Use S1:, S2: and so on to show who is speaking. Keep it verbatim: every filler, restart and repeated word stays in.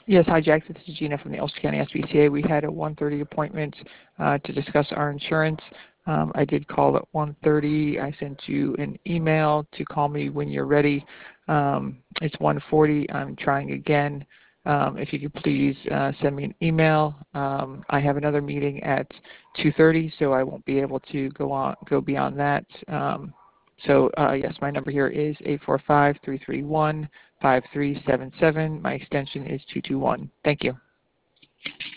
S1: Yes, hi Jack, this is Gina from the Ulster County S P C A. We had a one thirty appointment uh, to discuss our insurance. Um, I did call at one thirty. I sent you an email to call me when you're ready. Um, it's one forty. I'm trying again. Um, if you could please uh, send me an email. Um, I have another meeting at two thirty, so I won't be able to go on go beyond that. Um, so uh, yes, my number here is eight four five, three three one, five three seven seven. My extension is two two one. Thank you.